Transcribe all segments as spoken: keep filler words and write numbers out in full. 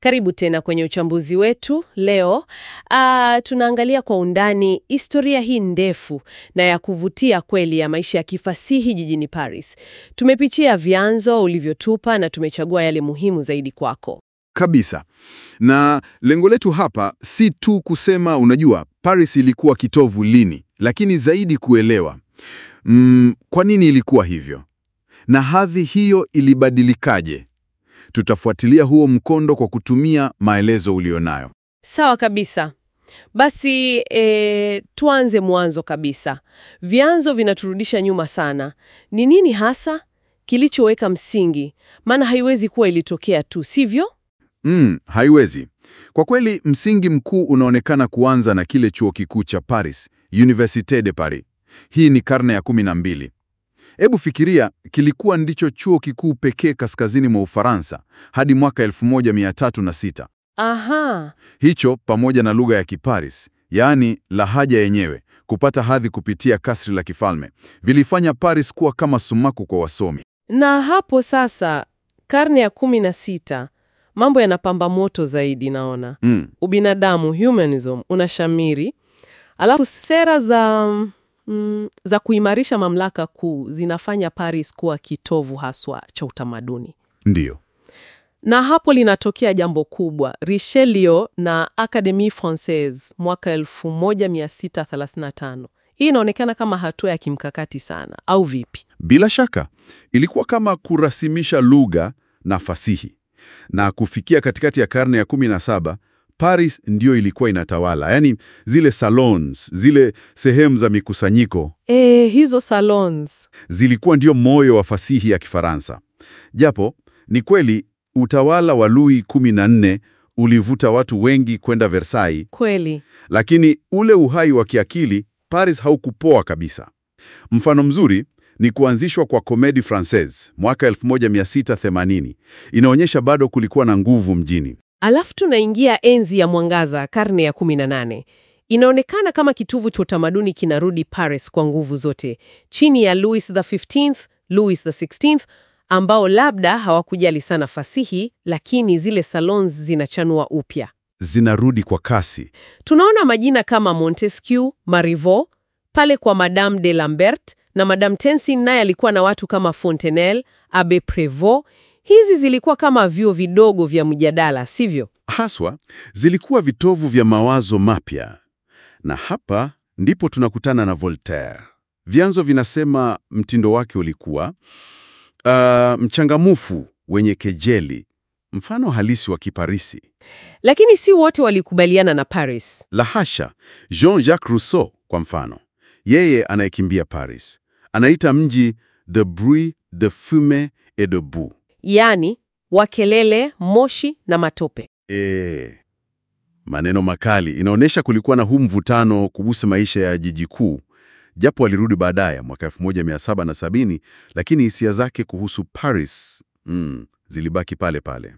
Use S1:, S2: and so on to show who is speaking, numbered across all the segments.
S1: Karibu tena kwenye uchambuzi wetu. Leo uh, tunaangalia kwa undani historia hii ndefu na ya kuvutia kweli ya maisha ya kifasihi jijini Paris. Tumepitia vyanzo ulivyotupa na tumechagua yale muhimu zaidi kwako.
S2: Kabisa. Na lengo letu hapa si tu kusema unajua Paris ilikuwa kitovu lini, lakini zaidi kuelewa mm, kwa nini ilikuwa hivyo na hadhi hiyo ilibadilikaje. Tutafuatilia huo mkondo kwa kutumia maelezo ulionayo.
S1: Sawa kabisa. Basi e, tuanze mwanzo kabisa. Vyanzo vinaturudisha nyuma sana. Ni nini hasa kilichoweka msingi? Maana haiwezi kuwa ilitokea tu, sivyo?
S2: Mm, haiwezi. Kwa kweli msingi mkuu unaonekana kuanza na kile chuo kikuu cha Paris, Université de Paris. Hii ni karne ya kumi na mbili. Hebu fikiria, kilikuwa ndicho chuo kikuu pekee kaskazini mwa Ufaransa hadi mwaka elfu moja mia tatu na sita.
S1: Aha.
S2: Hicho pamoja na lugha ya Kiparis, yaani lahaja yenyewe, kupata hadhi kupitia kasri la kifalme, vilifanya Paris kuwa kama sumaku kwa wasomi.
S1: Na hapo sasa, karne ya kumi na sita, mambo yanapamba moto zaidi naona.
S2: Mm.
S1: Ubinadamu, humanism, unashamiri. Alafu sera za mm, za kuimarisha mamlaka kuu zinafanya Paris kuwa kitovu haswa cha utamaduni.
S2: Ndiyo.
S1: Na hapo linatokea jambo kubwa, Richelieu na Académie Française mwaka elfu moja mia sita thelathini na tano. Hii inaonekana kama hatua ya kimkakati sana, au vipi?
S2: Bila shaka, ilikuwa kama kurasimisha lugha na fasihi. Na kufikia katikati ya karne ya kumi na saba, Paris ndio ilikuwa inatawala. Yaani zile salons, zile sehemu za mikusanyiko.
S1: E, hizo salons
S2: Zilikuwa ndio moyo wa fasihi ya Kifaransa. Japo, ni kweli utawala wa Louis kumi na nne ulivuta watu wengi kwenda Versailles.
S1: kweli.
S2: Lakini ule uhai wa kiakili, Paris haukupoa kabisa. Mfano mzuri ni kuanzishwa kwa Comédie Française mwaka elfu moja mia sita themanini. Inaonyesha bado kulikuwa na nguvu mjini.
S1: Alafu tunaingia enzi ya mwangaza, karne ya kumi na nane. Inaonekana kama kitovu cha utamaduni kinarudi Paris kwa nguvu zote, chini ya Louis the fifteenth, Louis the sixteenth, ambao labda hawakujali sana fasihi, lakini zile salons zinachanua upya.
S2: Zinarudi kwa kasi.
S1: Tunaona majina kama Montesquieu, Marivaux, pale kwa Madame de Lambert, na Madame Tencin naye alikuwa na watu kama Fontenelle, Abbe Prévost. Hizi zilikuwa kama vyuo vidogo vya mjadala, sivyo?
S2: Haswa, zilikuwa vitovu vya mawazo mapya. Na hapa ndipo tunakutana na Voltaire. Vyanzo vinasema mtindo wake ulikuwa uh, mchangamufu, wenye kejeli, mfano halisi wa Kiparisi.
S1: Lakini si wote walikubaliana na Paris.
S2: La hasha, Jean-Jacques Rousseau kwa mfano, yeye anayekimbia Paris, anaita mji de bruit, de fumée et de boue.
S1: Yaani, wakelele, moshi na matope.
S2: E, maneno makali. Inaonyesha kulikuwa na huu mvutano kuhusu maisha ya jiji kuu, japo alirudi baadaye mwaka elfu moja mia saba na sabini, lakini hisia zake kuhusu Paris mm, zilibaki pale pale.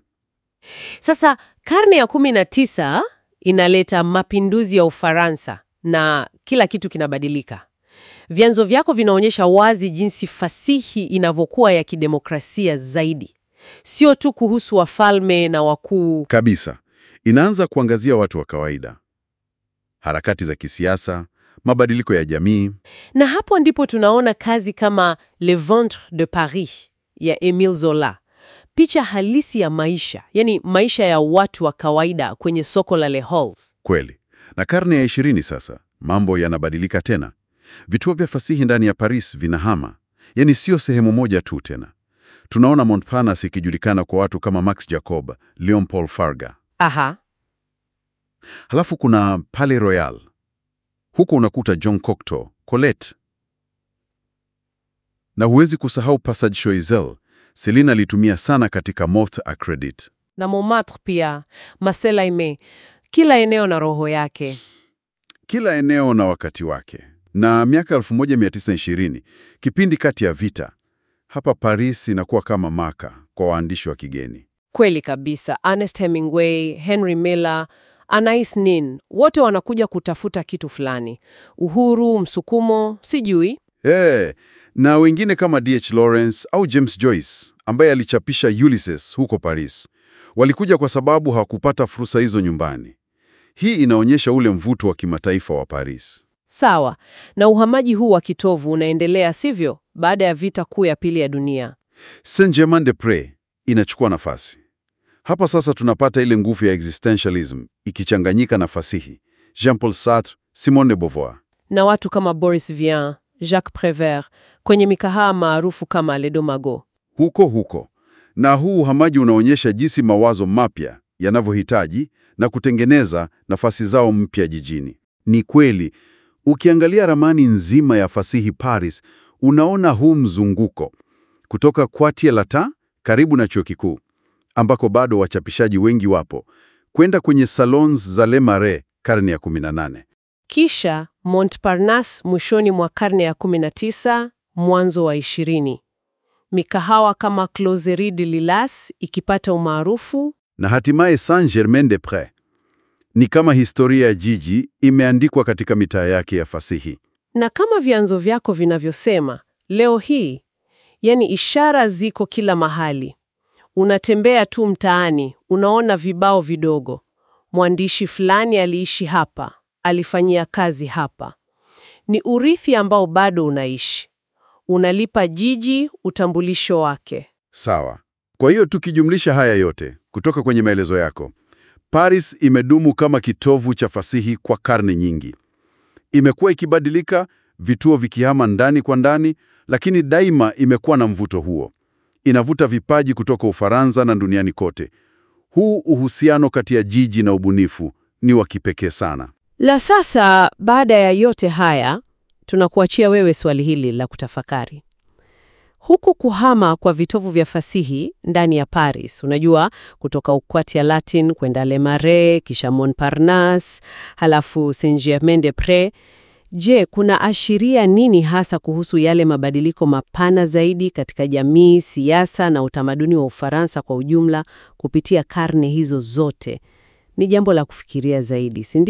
S1: Sasa, karne ya kumi na tisa inaleta mapinduzi ya Ufaransa na kila kitu kinabadilika. Vyanzo vyako vinaonyesha wazi jinsi fasihi inavyokuwa ya kidemokrasia zaidi. Sio tu kuhusu wafalme na wakuu.
S2: Kabisa. Inaanza kuangazia watu wa kawaida, harakati za kisiasa, mabadiliko ya jamii.
S1: Na hapo ndipo tunaona kazi kama Le Ventre de Paris ya Émile Zola. Picha halisi ya maisha, yani maisha ya watu wa kawaida kwenye soko la Les Halles.
S2: Kweli. Na karne ya ishirini sasa, mambo yanabadilika tena. Vituo vya fasihi ndani ya Paris vinahama. Yaani sio sehemu moja tu tena. Tunaona Montparnasse ikijulikana kwa watu kama Max Jacob, Leon-Paul Farga.
S1: Aha.
S2: Halafu kuna Palais Royal. Huko unakuta Jean Cocteau, Colette. Na huwezi kusahau Passage Choiseul. Celine alitumia sana katika Morte à Crédit.
S1: Na Montmartre pia, Marcel Aimé. Kila eneo na roho yake.
S2: Kila eneo na wakati wake. Na miaka elfu moja mia tisa ishirini, kipindi kati ya vita, hapa Paris inakuwa kama Maka kwa waandishi wa kigeni.
S1: Kweli kabisa. Ernest Hemingway, Henry Miller, Anais Nin, wote wanakuja kutafuta kitu fulani. Uhuru, msukumo, sijui.
S2: Hey, na wengine kama D H Lawrence au James Joyce ambaye alichapisha Ulysses huko Paris. Walikuja kwa sababu hawakupata fursa hizo nyumbani. Hii inaonyesha ule mvuto wa kimataifa wa Paris.
S1: Sawa. Na uhamaji huu wa kitovu unaendelea, sivyo? Baada ya vita kuu ya pili ya dunia.
S2: Saint-Germain-des-Prés inachukua nafasi. Hapa sasa tunapata ile nguvu ya existentialism ikichanganyika na fasihi. Jean-Paul Sartre, Simone de Beauvoir.
S1: Na watu kama Boris Vian, Jacques Prévert, kwenye mikahawa maarufu kama Le Domago.
S2: Huko huko. Na huu uhamaji unaonyesha jinsi mawazo mapya yanavyohitaji na kutengeneza nafasi zao mpya jijini. Ni kweli, ukiangalia ramani nzima ya fasihi Paris, unaona huu mzunguko. Kutoka Quartier Latin, karibu na chuo kikuu, ambako bado wachapishaji wengi wapo, kwenda kwenye salons za Le Marais karne ya kumi na nane.
S1: Kisha Montparnasse mwishoni mwa karne ya kumi na tisa, mwanzo wa ishirini. Mikahawa kama Closerie de Lilas ikipata umaarufu.
S2: Na hatimaye Saint-Germain-des-Prés. Ni kama historia ya jiji imeandikwa katika mitaa yake ya fasihi.
S1: Na kama vyanzo vyako vinavyosema, leo hii, yani ishara ziko kila mahali. Unatembea tu mtaani, unaona vibao vidogo. Mwandishi fulani aliishi hapa, alifanyia kazi hapa. Ni urithi ambao bado unaishi. Unalipa jiji utambulisho wake.
S2: Sawa. Kwa hiyo tukijumlisha haya yote, kutoka kwenye maelezo yako, Paris imedumu kama kitovu cha fasihi kwa karne nyingi. Imekuwa ikibadilika, vituo vikihama ndani kwa ndani, lakini daima imekuwa na mvuto huo. Inavuta vipaji kutoka Ufaransa na duniani kote. Huu uhusiano kati ya jiji na ubunifu ni wa kipekee sana.
S1: La sasa, baada ya yote haya, tunakuachia wewe swali hili la kutafakari. Huku kuhama kwa vitovu vya fasihi ndani ya Paris, unajua, kutoka Quartier Latin kwenda Le Marais, kisha Montparnasse, halafu Saint-Germain-des-Prés, je, kuna ashiria nini hasa kuhusu yale mabadiliko mapana zaidi katika jamii, siasa na utamaduni wa Ufaransa kwa ujumla kupitia karne hizo zote? Ni jambo la kufikiria zaidi, si ndio?